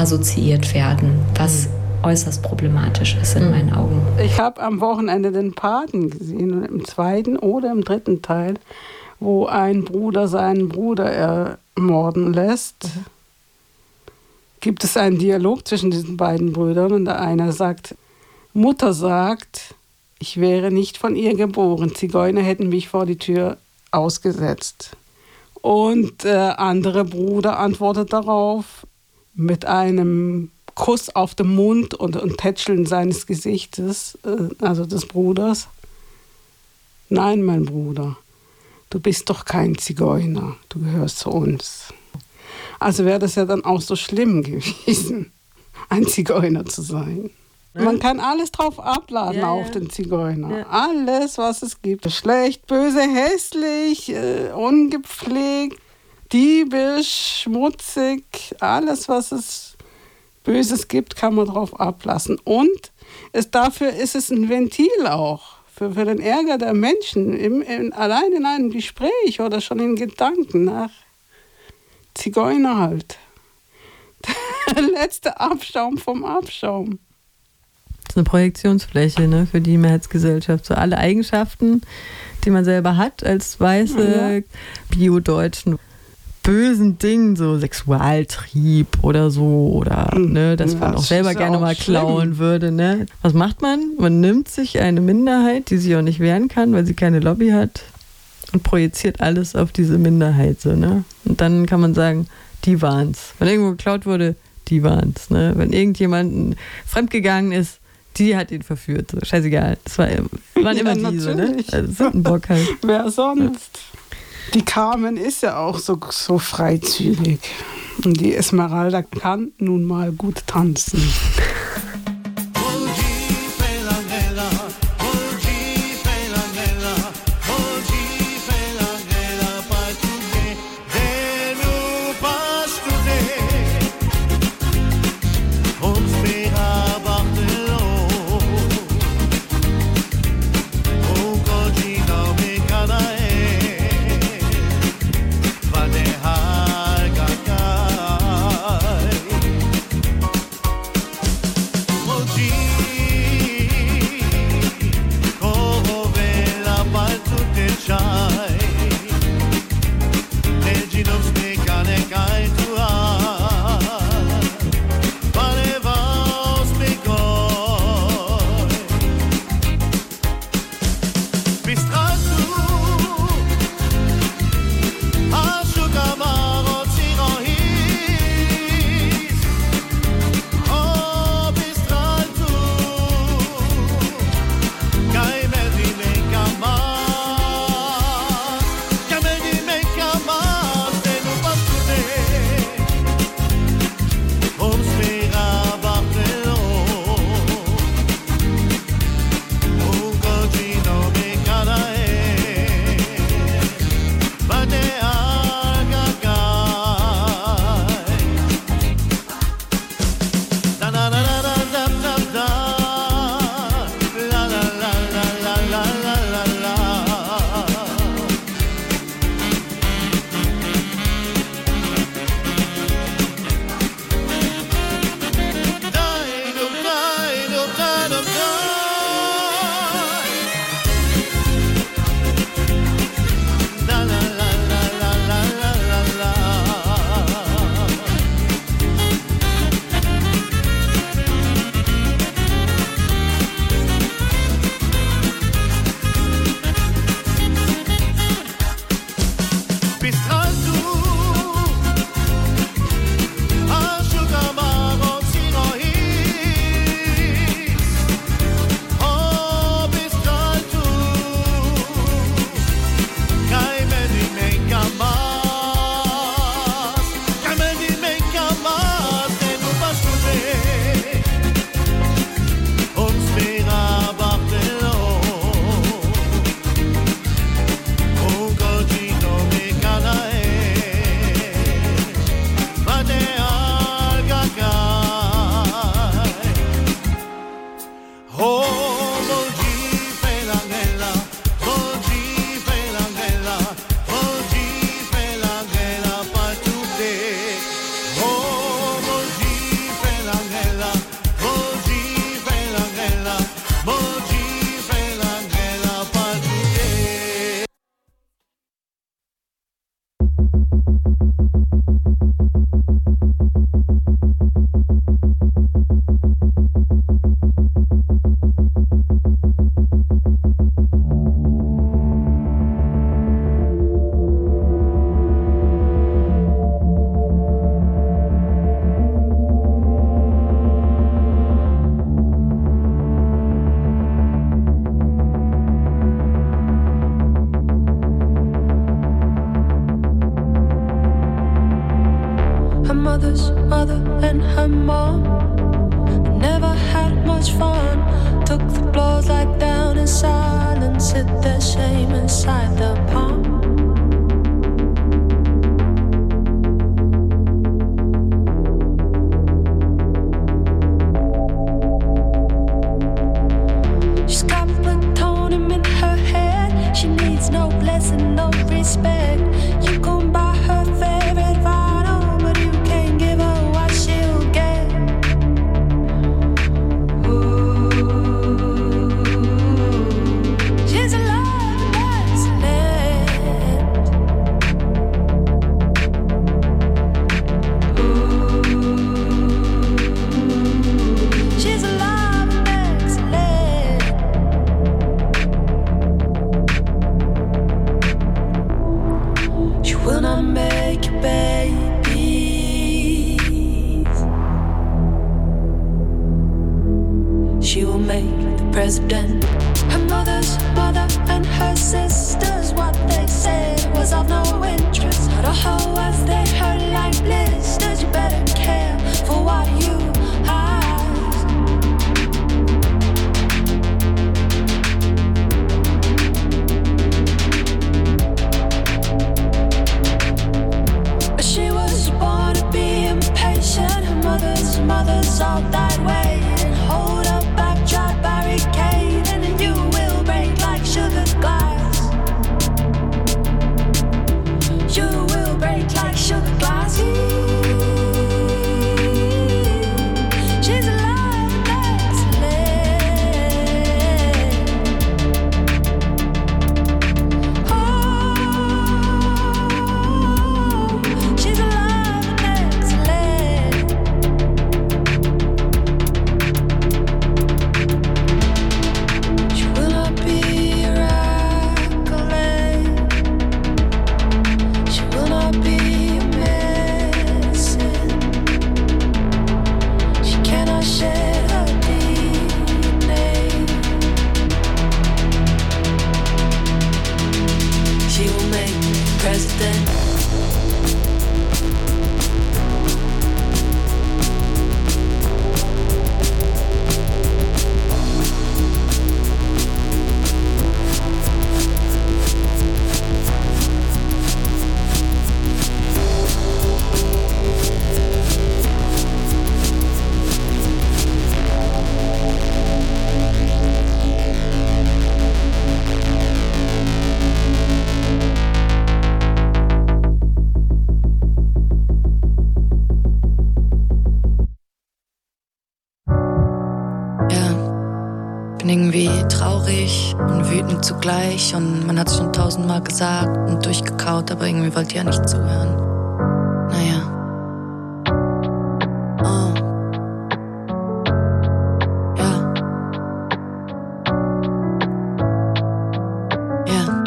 assoziiert werden, was äußerst problematisch ist in meinen Augen. Ich habe am Wochenende den Paten gesehen, im 2. oder im 3. Teil, wo ein Bruder seinen Bruder ermorden lässt. Gibt es einen Dialog zwischen diesen beiden Brüdern und der eine sagt, Mutter sagt, ich wäre nicht von ihr geboren, Zigeuner hätten mich vor die Tür ausgesetzt. Und der andere Bruder antwortet darauf mit einem Kuss auf den Mund und Tätscheln seines Gesichtes, also des Bruders. Nein, mein Bruder, du bist doch kein Zigeuner, du gehörst zu uns. Also wäre das ja dann auch so schlimm gewesen, ein Zigeuner zu sein. Man kann alles drauf abladen auf den Zigeuner. Ja. Alles, was es gibt. Schlecht, böse, hässlich, ungepflegt, diebisch, schmutzig, alles, was es Böses gibt, kann man drauf ablassen. Und dafür ist es ein Ventil auch für den Ärger der Menschen, allein in einem Gespräch oder schon in Gedanken nach Zigeuner halt. Der letzte Abschaum vom Abschaum. Das ist eine Projektionsfläche, ne, für die Mehrheitsgesellschaft. So alle Eigenschaften, die man selber hat als weiße Bio-Deutschen. Bösen Dingen, so Sexualtrieb oder so, oder ne, dass man auch selber gerne mal klauen würde. Ne? Was macht man? Man nimmt sich eine Minderheit, die sich auch nicht wehren kann, weil sie keine Lobby hat, und projiziert alles auf diese Minderheit. So, ne? Und dann kann man sagen, die waren's. Wenn irgendwo geklaut wurde, die waren's. Ne? Wenn irgendjemand fremdgegangen ist, die hat ihn verführt. So, scheißegal. Das waren immer die, so, ne? Also Sündenbock halt. Wer sonst? Die Carmen ist ja auch so freizügig. Und die Esmeralda kann nun mal gut tanzen. mother's mother and her mom never had much fun. Took the blows like down in silence, hid their shame inside their palm. She's got plutonium in her head. She needs no blessing, no respect. You can buy her favorite vinyl, but you can't give her what she'll get. Ooh, she's a love that's land. Ooh, she's a love that's land. She will not make you babies. She will make the president. Her mother's mother and her sisters, what they said was of no interest. Not a hoe as they hurt like blisters. You better care for what you ask. She was born to be impatient. Her mother's all that way. And hold up back, try barricade, and then you will break like sugar glass. You will break like sugar glass. She's alive, that's lit. Oh, she's alive, that's lit. She will not be your accolade. She will not be your medicine. She cannot shed her DNA. She will make the president. Ja, bin irgendwie traurig und wütend zugleich. Und man hat's schon 1000-mal gesagt und durchgekaut, aber irgendwie wollt ihr ja nicht zuhören. Naja. Oh. Ja. Ja.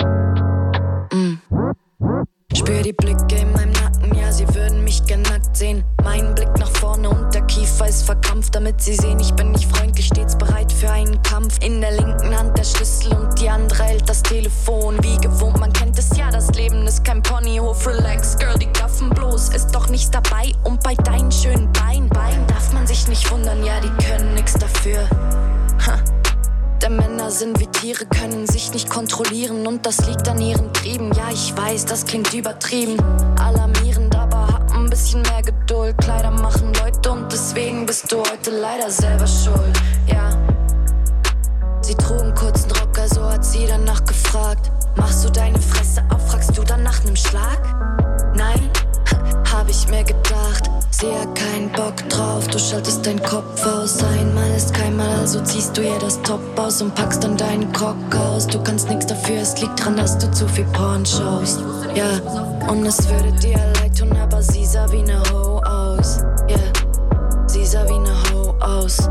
Spür die Blicke in meinem Nacken, ja, sie würden mich gern nackt sehen. Mein Blick nach vorne und der Kiefer ist verkrampft, damit sie sehen, ich bin nicht freundlich, stets bereit für einen Kampf. In der linken Hand der Schlüssel und die andere hält das Telefon. Wie gewohnt, man kennt es ja, das Leben ist kein Ponyhof. Relax, Girl, die gaffen bloß, ist doch nichts dabei. Und bei deinen schönen Beinen darf man sich nicht wundern, ja, die können nix dafür. Ha. Denn Männer sind wie Tiere, können sich nicht kontrollieren und das liegt an ihren Trieben. Ja, ich weiß, das klingt übertrieben, alarmierend, aber hab ein bisschen mehr Geduld. Kleider machen Leute und deswegen bist du heute leider selber schuld. Ja, sie trugen kurzen Rock, also hat sie danach gefragt. Machst du deine Fresse auf, fragst du dann nach nem Schlag? Nein, hab ich mir gedacht. Sie hat keinen Bock drauf, du schaltest deinen Kopf aus. Einmal ist keinmal, also ziehst du ihr das Top aus und packst dann deinen Cock aus. Du kannst nix dafür, es liegt dran, dass du zu viel Porn schaust. Ja, und es würde dir leid tun, aber sie sah wie ne Ho aus. Ja, sie sah wie ne Ho aus.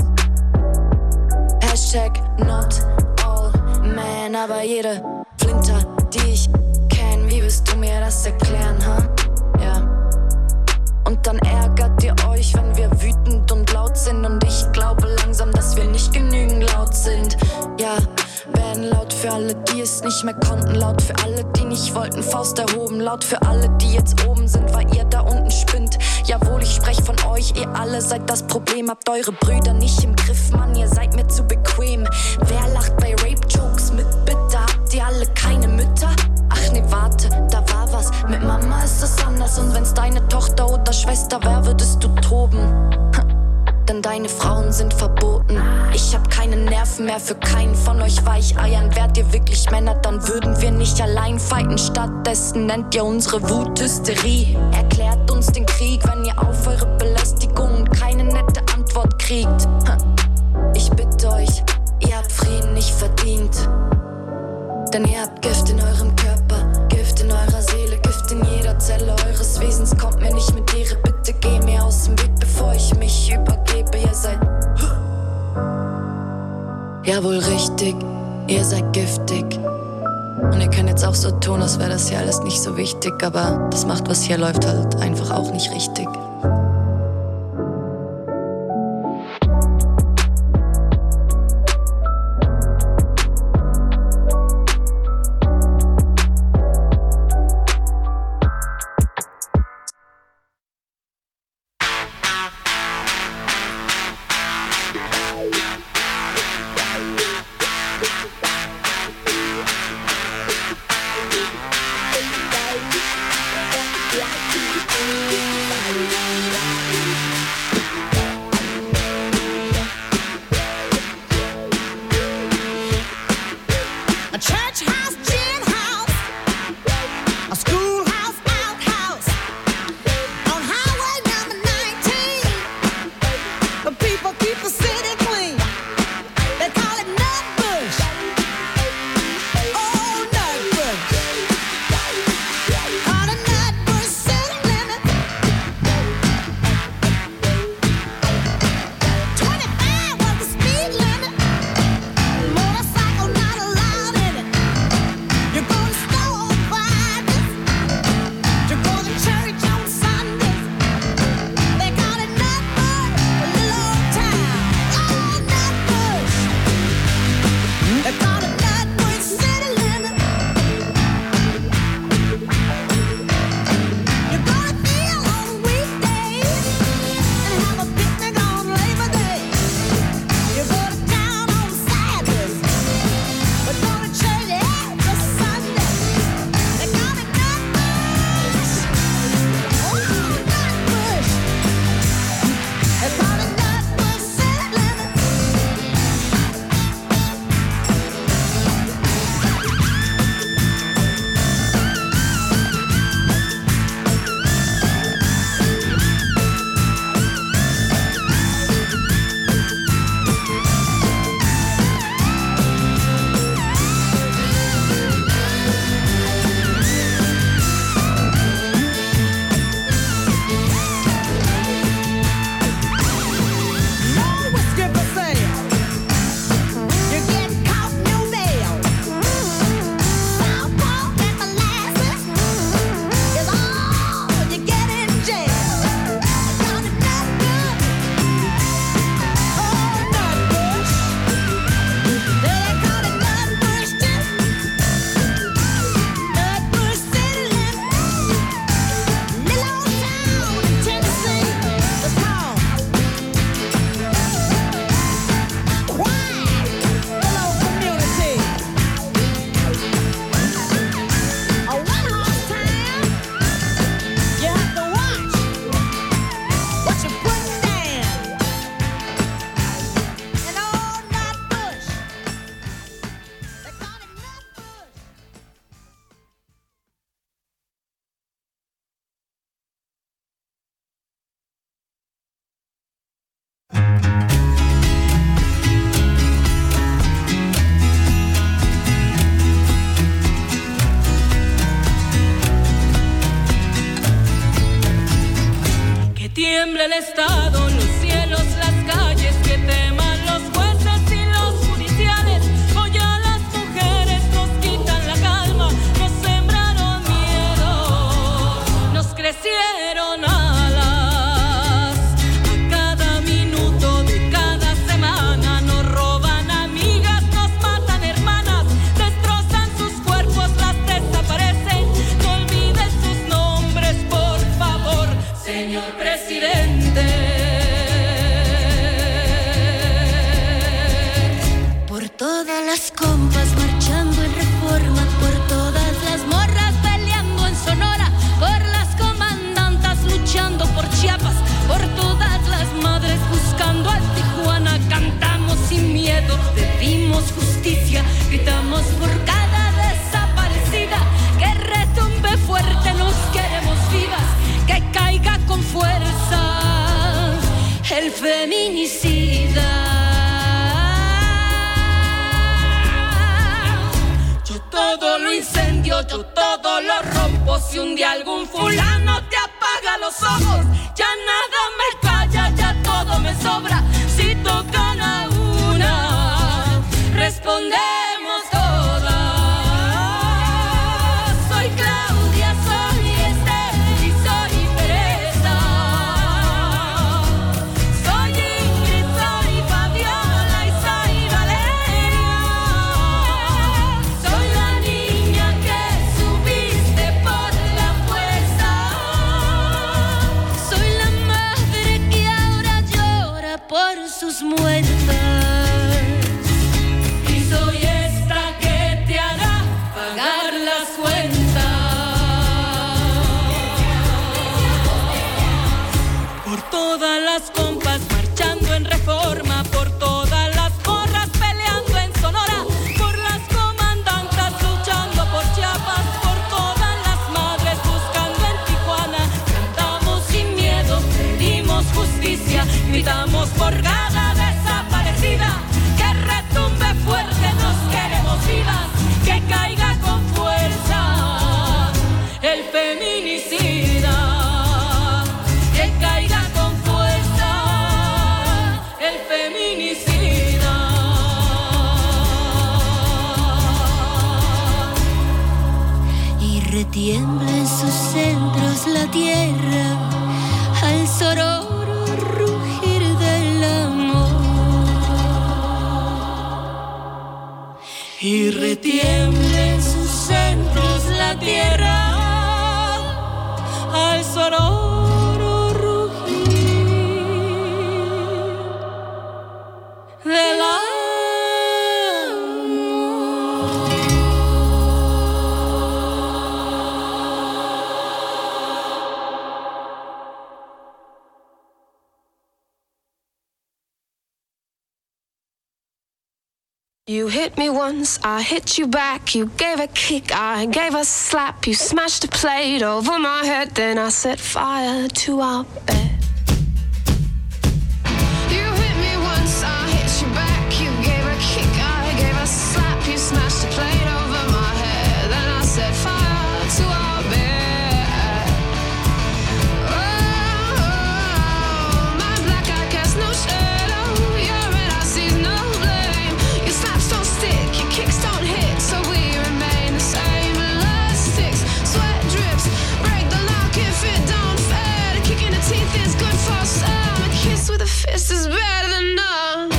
Hashtag not all men, aber jede Flinter, die ich kenn, wie willst du mir das erklären, ha? Ja. Und dann ärgert ihr euch, wenn wir wütend und laut sind. Und ich glaube langsam, dass wir nicht genügend laut sind. Ja, werden laut für alle, die es nicht mehr konnten. Laut für alle, die nicht wollten, Faust erhoben. Laut für alle, die jetzt oben sind, weil ihr da unten spinnt. Jawohl, ich sprech von euch, ihr alle seid das Problem. Habt eure Brüder nicht im Griff, Mann, ihr seid mir zu bequem. Wer lacht bei Rape-Jokes mit bitte? Habt ihr alle keine Mütter? Ach nee, warte, da war was. Mit Mama ist es anders. Und wenn's deine Tochter oder Schwester wär, würdest du toben. Denn deine Frauen sind verboten. Ich hab keine Nerven mehr für keinen von euch Weicheiern. Wärt ihr wirklich Männer, dann würden wir nicht allein fighten. Stattdessen nennt ihr unsere Wut Hysterie. Erklärt uns den Krieg, wenn ihr auf eure Belästigungen keine nette Antwort kriegt. Ich bitte euch, ihr habt Frieden nicht verdient. Denn ihr habt Gift in eurem Körper, Gift in eurer Seele, Gift in jeder Zelle eures Wesens. Kommt mir nicht mit Ehre, bitte geh mir aus dem Weg, bevor ich mich übergebe. Ihr seid jawohl richtig, ihr seid giftig. Und ihr könnt jetzt auch so tun, als wäre das hier alles nicht so wichtig. Aber das macht, was hier läuft, halt einfach auch nicht richtig. tiemble el Estado, los cielos, las calles, que teman los jueces y los judiciales. Hoy a las mujeres nos quitan la calma, nos sembraron miedo, nos crecieron alas. A cada minuto de cada semana nos roban amigas, nos matan hermanas, destrozan sus cuerpos, las desaparecen. No olviden sus nombres, por favor, señor presidente. el feminicida. Yo todo lo incendio, yo todo lo rompo. Si un día algún fulano te apaga los ojos, ya nada me calla, ya todo me sobra. Si tocan a una, respondemos todas. Soy Claudia, soy Esther y soy Teresa. Soy Ingrid, soy Fabiola y soy Valeria. Soy la niña que subiste por la fuerza. Soy la madre que ahora llora por sus muertas. Y soy esta que te hará pagar las cuentas. Por todas las compas marchando en Reforma, por todas las morras peleando en Sonora, por las comandantas luchando por Chiapas, por todas las madres buscando en Tijuana. Cantamos sin miedo, pedimos justicia, gritamos por cada desaparecida. Que retumbe fuerte, nos queremos vivas, que caiga con fuerza el feminicida. Que caiga con fuerza el feminicida. Y retiembla en sus centros la tierra al sororo rugir del amor. Y retiembla en sus centros la tierra al sonoro rugir del amor. You hit me once, I hit you back. You gave a kick, I gave a slap. You smashed a plate over my head, then I set fire to our bed. You hit me once, I hit you back. You gave a kick, I gave a slap. You smashed a plate over my head, then I set fire to our bed. Oh, my black eye casts no shadow. Your red eye sees no blame. Your slaps don't stick, your kicks don't hit, so we remain the same. Blood sticks, sweat drips, break the lock if it don't fit. A kick in the teeth is good for some. A kiss with a fist is better than none.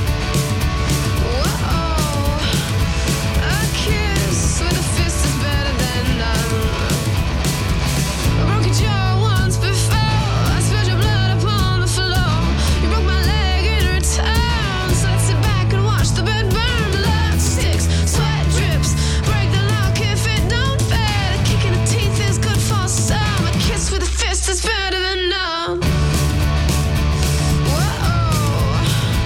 Whoa, a kiss with a fist is better than none. I broke your jaw once before, I spilled your blood upon the floor. You broke my leg in return, so let's sit back and watch the bed burn. Blood sticks, sweat drips, break the lock if it don't fit. A kick in the teeth is good for some. A kiss with a fist is better than none. Whoa.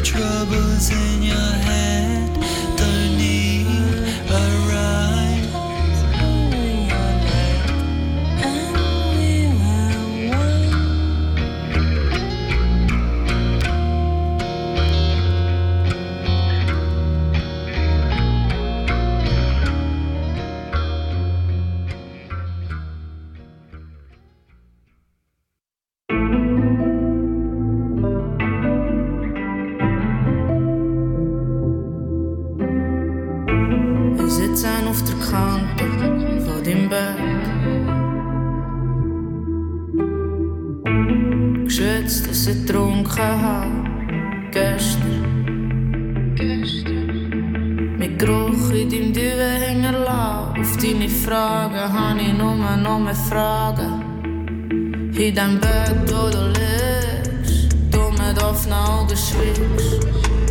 troubles in your head don't need a rhyme. Auf der Kante von deinem Bett geschätzt, dass ich getrunken habe gestern. Mit Geruch in deinem Düwe hinterlassen. Auf deine Fragen habe ich nur noch mehr Fragen. In dem Bett, wo du liegst, du mit offenen Augen schweigst.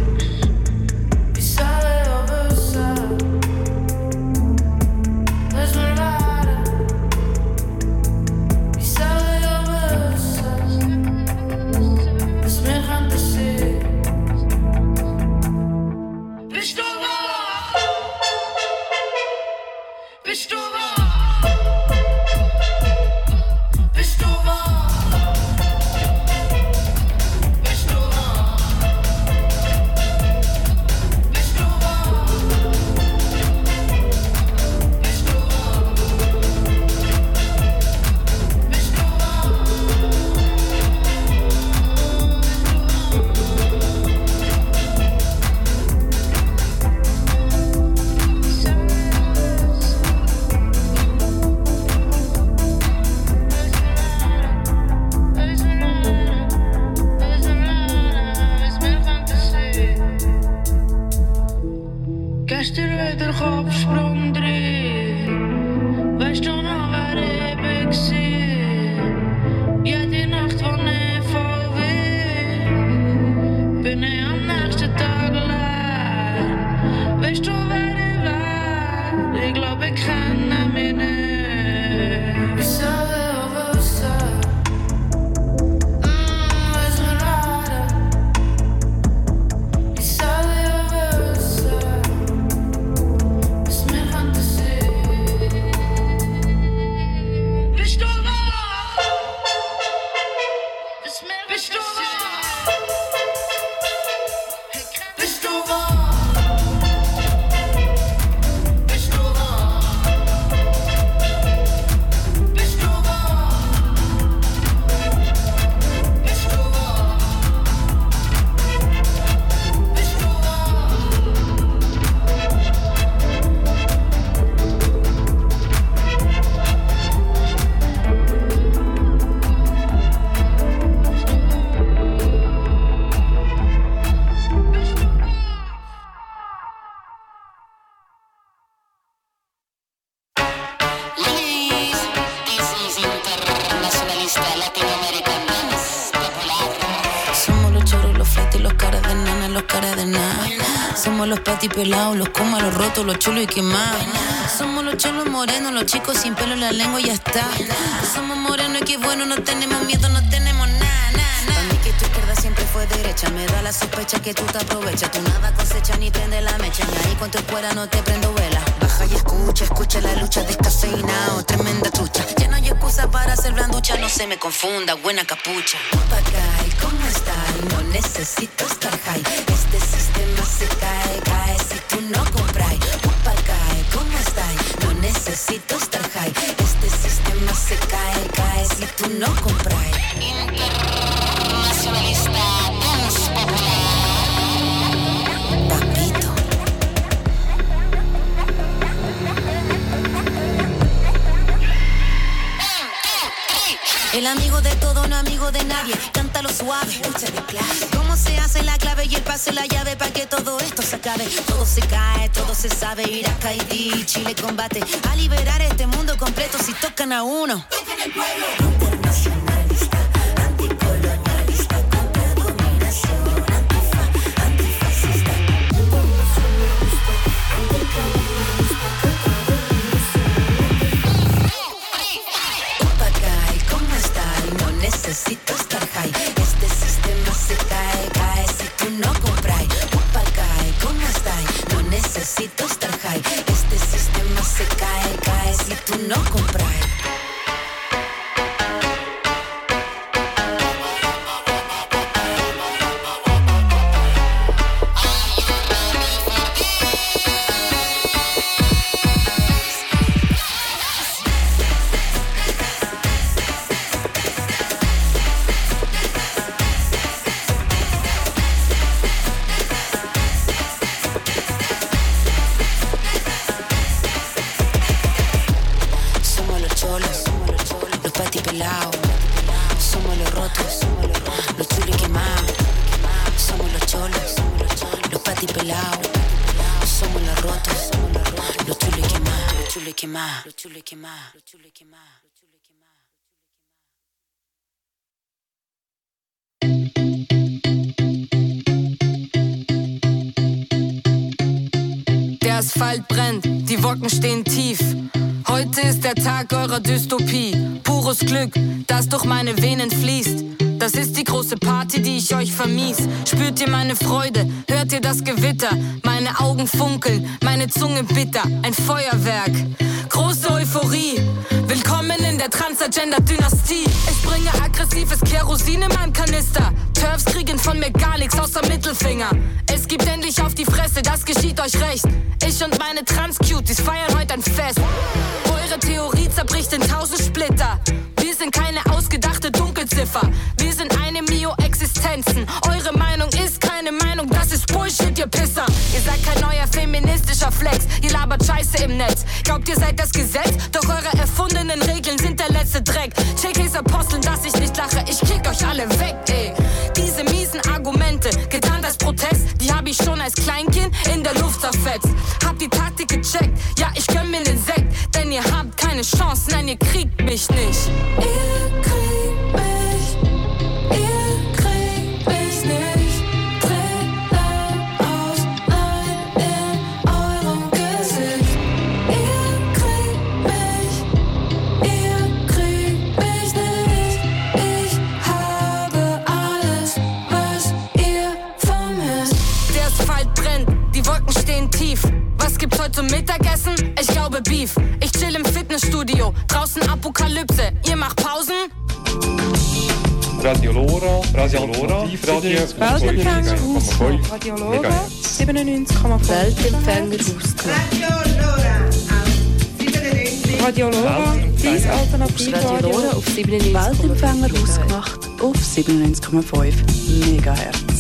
Somos los patipelados, los comas, los rotos, los chulos y quemados. Somos los cholos morenos, los chicos sin pelo en la lengua y ya está. Somos morenos y qué bueno, no tenemos miedo, no tenemos nada, nada. Para mí que tu izquierda siempre fue derecha. Me da la sospecha que tú te aprovechas. Tú nada cosecha ni prende la mecha. Ni ahí con tu escuela no te prendo vela. Baja y escucha la lucha descafeinado, tremenda trucha. Ya no hay excusa para hacer blanducha, no se me confunda, buena capucha. Papagay, ¿cómo estás? No necesito estar high. Este sistema se cae si tú no compras. Papagay, ¿cómo estás? No necesito estar high. Este sistema se cae si tú no compras. Internacionalista Dance Popular. Papito. El amigo de todo, no amigo de nadie. Cántalo suave, lucha de clase. ¿Cómo se hace la clave y el pase la llave para que todo esto se acabe? Todo se cae, todo se sabe. Irak, Haití, Chile combate a liberar este mundo completo si tocan a uno. Tocan el pueblo. Internacionalista, anticolonialista, contra dominación, antifascista. Necesito estar high. Este sistema se cae si tú no compras. y pelao. Somos los rotos, los chulos y quemados, los chulos y quemados, los chulos y quemados, los chulos y quemados. Der Asphalt brennt, die Wolken stehen tief. Heute ist der Tag eurer Dystopie. Pures Glück, das durch meine Venen fließt. Das ist die große Party, die ich euch vermies. Spürt ihr meine Freude? Hört ihr das Gewitter? Meine Augen funkeln, meine Zunge bitter. Ein Feuerwerk, große Euphorie. Willkommen in der Transgender-Dynastie. Ich bringe aggressives Kerosin in meinem Kanister. Turfs kriegen von mir gar nichts außer Mittelfinger. Es gibt endlich auf die Fresse, das geschieht euch recht. Ich und meine Trans-Cuties feiern heute ein Fest. Eure Theorie zerbricht in 1000 Splitter. Wir sind keine ausgedachte Dunkelziffer. Wir sind eine Mio-Existenzen. Eure Meinung ist keine Meinung, das ist Bullshit, ihr Pisser. Ihr seid kein neuer feministischer Flex. Ihr labert Scheiße im Netz. Glaubt ihr seid das Gesetz? Doch eure erfundenen Regeln sind der letzte Dreck. JKs Aposteln, dass ich nicht lache. Ich kick euch alle weg, ey. Diese miesen Argumente, getarnt als Protest, die hab ich schon als Kleinkind in der Luft zerfetzt. Hab die Taktik gecheckt, ja ich gönn mir den Sekt. Denn ihr habt keine Chance, nein ihr kriegt mich nicht. Ihr kriegt mich, ihr kriegt mich nicht. Tränen aus, nein, in eurem Gesicht. Ihr kriegt mich nicht. Ich habe alles, was ihr vermisst. Der Asphalt brennt, die Wolken stehen tief. Was gibt's heute zum Mittagessen? Ich glaube Beef. Ich chill im Fitnessstudio, draußen Apokalypse. Ihr macht Pausen? Radio Lora, Radio Lora, Weltempfänger 97,5. Weltempfänger Radio Lora, dies Alternativradio auf 97,5 Weltempfänger ausgemacht auf 97,5 MHz.